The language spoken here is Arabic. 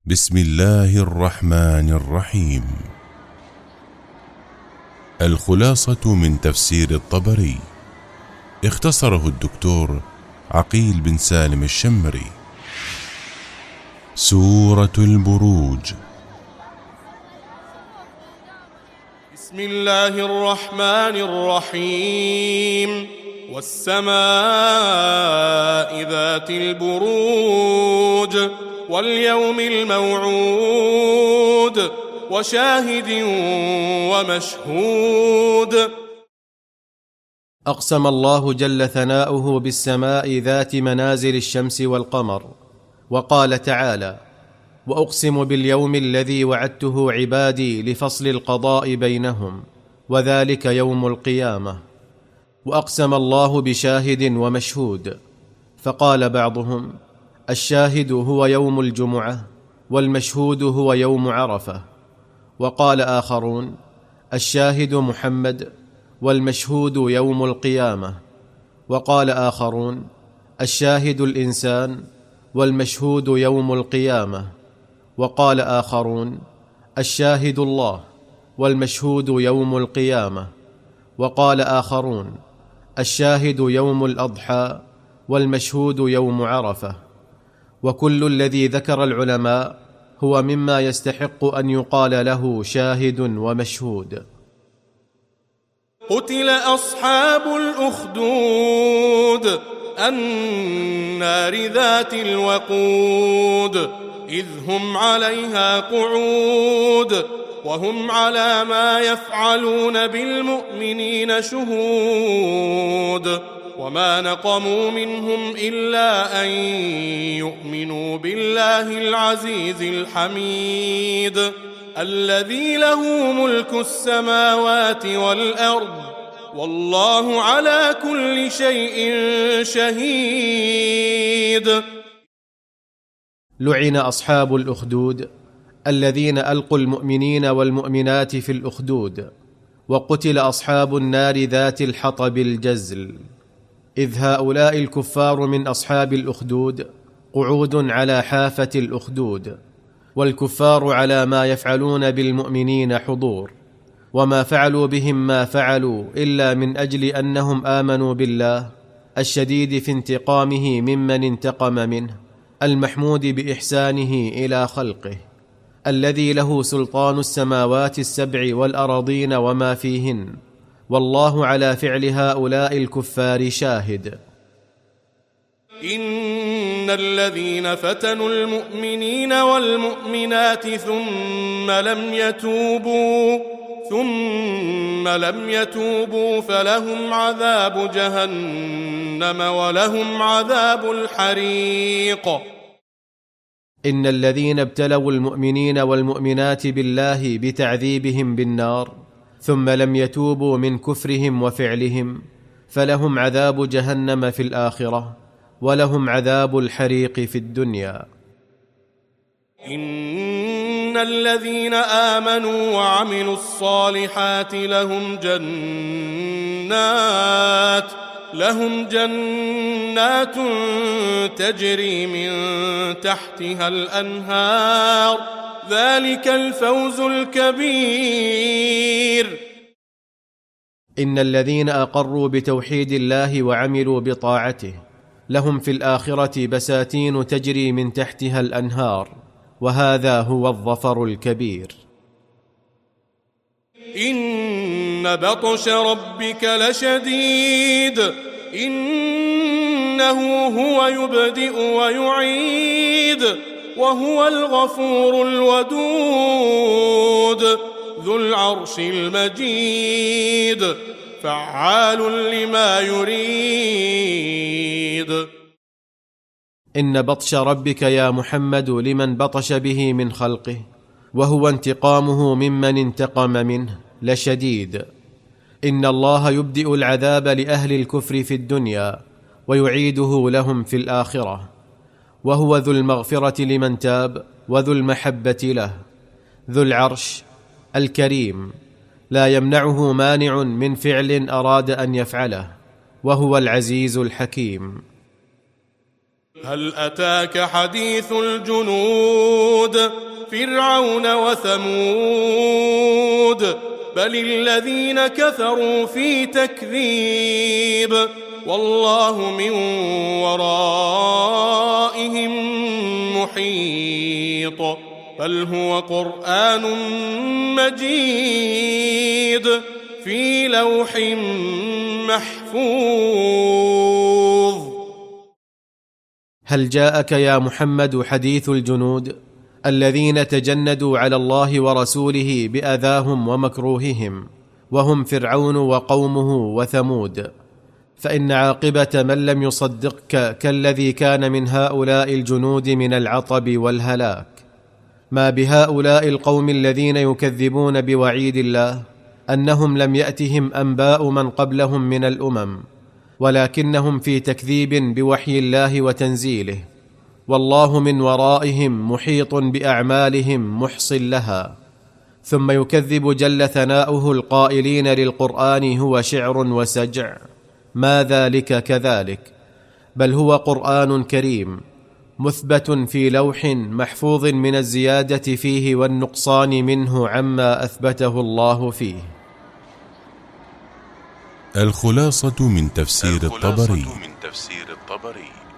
بسم الله الرحمن الرحيم. الخلاصة من تفسير الطبري، اختصره الدكتور عقيل بن سالم الشمري. سورة البروج. بسم الله الرحمن الرحيم. والسماء ذات البروج واليوم الموعود وشاهد ومشهود. أقسم الله جل ثناؤه بالسماء ذات منازل الشمس والقمر، وقال تعالى: وأقسم باليوم الذي وعدته عبادي لفصل القضاء بينهم، وذلك يوم القيامة. وأقسم الله بشاهد ومشهود، فقال بعضهم: الشاهد هو يوم الجمعة، والمشهود هو يوم عرفة. وقال آخرون: الشاهد محمد، والمشهود يوم القيامة. وقال آخرون: الشاهد الإنسان، والمشهود يوم القيامة. وقال آخرون: الشاهد الله، والمشهود يوم القيامة. وقال آخرون: الشاهد يوم الأضحى، والمشهود يوم عرفة. وكل الذي ذكر العلماء هو مما يستحق أن يقال له شاهد ومشهود. قتل أصحاب الأخدود النار ذات الوقود إذ هم عليها قعود وهم على ما يفعلون بالمؤمنين شهود. وما نقموا منهم إلا أن يؤمنوا بالله العزيز الحميد الذي له ملك السماوات والأرض والله على كل شيء شهيد. لعن أصحاب الأخدود الذين ألقوا المؤمنين والمؤمنات في الأخدود، وقتل أصحاب النار ذات الحطب الجزل، إذ هؤلاء الكفار من أصحاب الأخدود قعود على حافة الأخدود، والكفار على ما يفعلون بالمؤمنين حضور، وما فعلوا بهم ما فعلوا إلا من أجل أنهم آمنوا بالله الشديد في انتقامه ممن انتقم منه، المحمود بإحسانه إلى خلقه، الذي له سلطان السماوات السبع والأراضين وما فيهن، والله على فعل هؤلاء الكفار شاهد. إن الذين فتنوا المؤمنين والمؤمنات ثم لم يتوبوا فلهم عذاب جهنم ولهم عذاب الحريق. إن الذين ابتلوا المؤمنين والمؤمنات بالله بتعذيبهم بالنار ثم لم يتوبوا من كفرهم وفعلهم فلهم عذاب جهنم في الآخرة، ولهم عذاب الحريق في الدنيا. إن الذين آمنوا وعملوا الصالحات لهم جنات تجري من تحتها الأنهار، ذلك الفوز الكبير. إن الذين أقروا بتوحيد الله وعملوا بطاعته لهم في الآخرة بساتين تجري من تحتها الأنهار، وهذا هو الظفر الكبير. إن بطش ربك لشديد إنه هو يبدئ ويعيد وهو الغفور الودود ذو العرش المجيد فعال لما يريد. إن بطش ربك يا محمد لمن بطش به من خلقه، وهو انتقامه ممن انتقم منه، لشديد. إن الله يبدئ العذاب لأهل الكفر في الدنيا ويعيده لهم في الآخرة، وهو ذو المغفرة لمن تاب وذو المحبة له، ذو العرش الكريم، لا يمنعه مانع من فعل أراد أن يفعله، وهو العزيز الحكيم. هل أتاك حديث الجنود فرعون وثمود بل الذين كفروا في تكذيب والله من ورائهم محيط بل هو قرآن مجيد في لوح محفوظ. هل جاءك يا محمد حديث الجنود الذين تجندوا على الله ورسوله بأذاهم ومكروههم، وهم فرعون وقومه وثمود؟ فإن عاقبة من لم يصدقك كالذي كان من هؤلاء الجنود من العطب والهلاك. ما بهؤلاء القوم الذين يكذبون بوعيد الله أنهم لم يأتهم أنباء من قبلهم من الأمم، ولكنهم في تكذيب بوحي الله وتنزيله، والله من ورائهم محيط بأعمالهم محص لها. ثم يكذب جل ثناؤه القائلين للقرآن هو شعر وسجع، ما ذلك كذلك، بل هو قرآن كريم مثبت في لوح محفوظ من الزيادة فيه والنقصان منه عما أثبته الله فيه. الخلاصة من تفسير الطبري.